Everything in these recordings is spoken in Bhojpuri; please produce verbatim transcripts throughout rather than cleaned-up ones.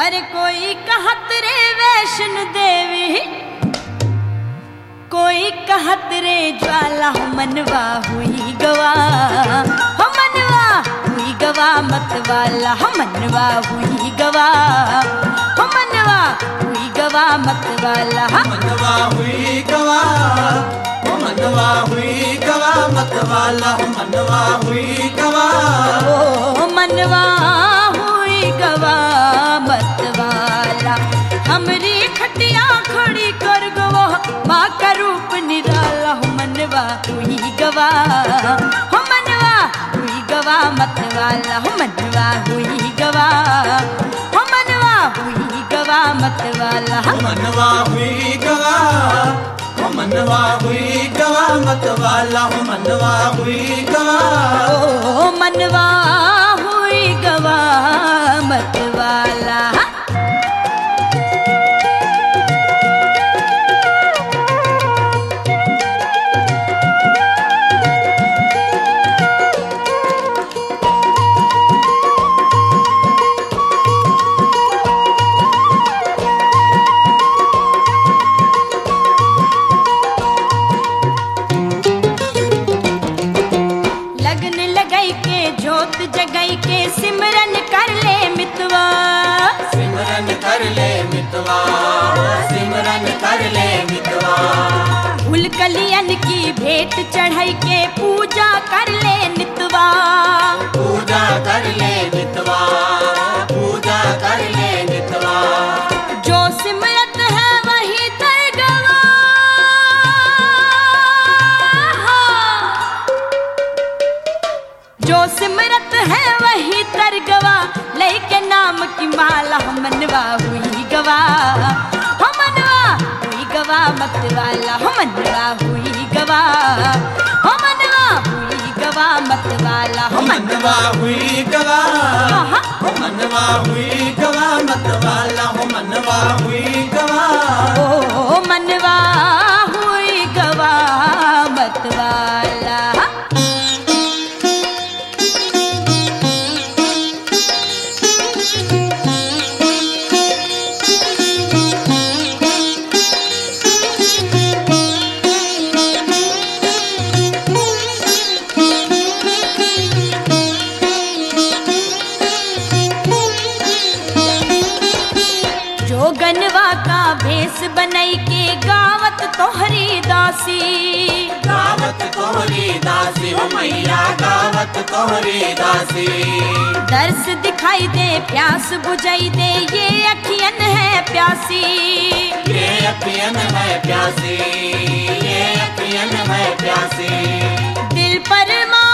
अरे कोई कहत रे वैष्णो देवी, कोई कहत रे ज्वाला हो मनवा हुई गवा, हो मनवा हुई गवा मत वाला, हो मनवा हुई गवा, हो मनवा हुई गवा मत वाला, हो मनवा हुई गवा, हो मनवा हुई गवा मत वाला, हो मनवा हुई गवा, ओ मनवा हुई गवा मत वाला। हमरी खटिया खड़ी कर गवा माँ का रूप निराला, हो मनवा हुई गवा, हो मनवा हुई गवा मत वाला, हो मनवा हुई गवा, हो मनवा हुई गवा मत वाला, हो मनवा हुई गवा, हो मनवा हुई गवा मत वाला, हो मनवा हुई गवा, ओ मनवा हुई गवा मत वाला। जोत जगाई के सिमरन कर ले मितवा, सिमरन कर ले मितवा, सिमरन कर ले मितवा, फूल कलियन की भेंट चढ़ाई के पूजा कर ले नितवा, पूजा कर ले मितवा, पूजा कर ले मितवा, जो सिमरत है वही तरगवा, जो सिमरत है वही तरगवा, लेके नाम की माला, हो मनवा हुई गवा, हो मनवा हुई गवा मत वाला, हो मनवा हुई गवा, हो मनवा हुई गवा मत वाला, हो मनवा हुई गवा, हो मनवा हुई गवा मत वाला, हो मनवा हुई गवा, ओ मनवा हुई गवा मत वाला। गनवा का भेष बनई के गावत तोहरी दासी, गावत तोहरी दासी, हो मैया गावत तोहरी दासी, दर्श दिखाई दे प्यास बुझाई दे, ये अखियन है प्यासी, ये अखियन है प्यासी, ये अखियन है प्यासी, दिल पर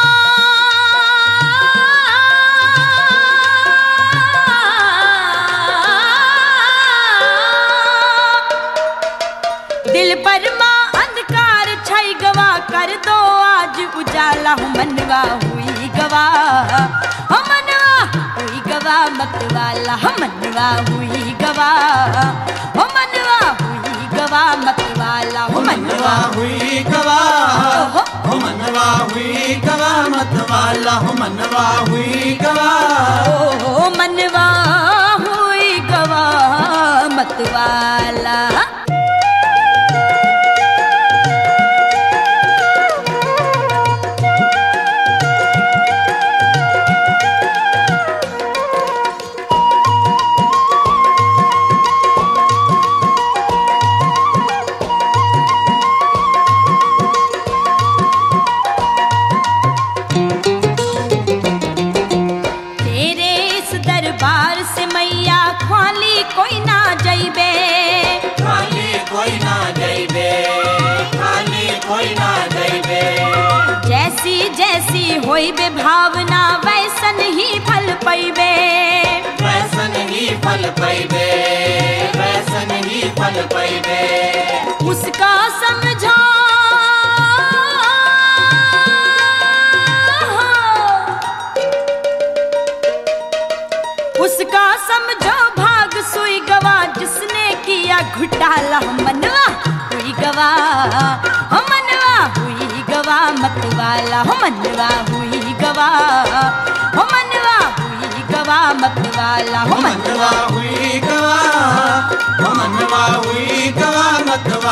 दिल पर माँ अंधकार छाई गवा, कर दो आज उजाला, हो मनवा हुई गवा, हो मनवा हुई गवा मत वाला, हो मनवा हुई गवा, हो मनवा हुई गवा मत वाला, हो मनवा हुई गवा, हो मनवा हुई गवा मत वाला, हो मनवा हुई गवा, ओ मनवा हुई गवा मत वाला। दरबार से मैया खाली कोई ना जाइबे, खाली कोई ना जाइबे, खाली कोई ना जाइबे, जैसी जैसी होइबे भावना वैसन ही फल पाइबे, वैसन ही फल पाइबे, वैसन ही फल पाइबे, उसका समझा उसका समझो भाग सुई गवा, जिसने किया घुटाला, हो मनवा हुई गवा, हो मनवा हुई गवा मत वाला, हो मनवा हुई गवा, हो मनवा हुई गवा मत वाला, हो मनवा हुई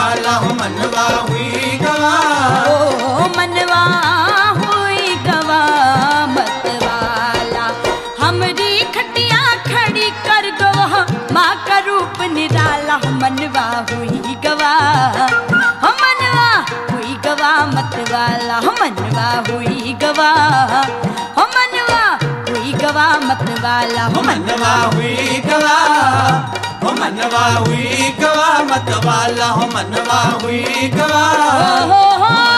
वाला हो मनवा हुई गवा ओ मनवा हुई गवा मत वाला हमरी खटिया खड़ी कर गवा माँ का रूप निराला हो मनवा हुई गवा हो मनवा हुई गवा मत वाला हो मनवा हुई गवा हो मनवा हुई गवा मत वाला हो मनवा हुई गवा हो मनवा हुई गवा मत वाला हो मनवा हुई गवा हो हो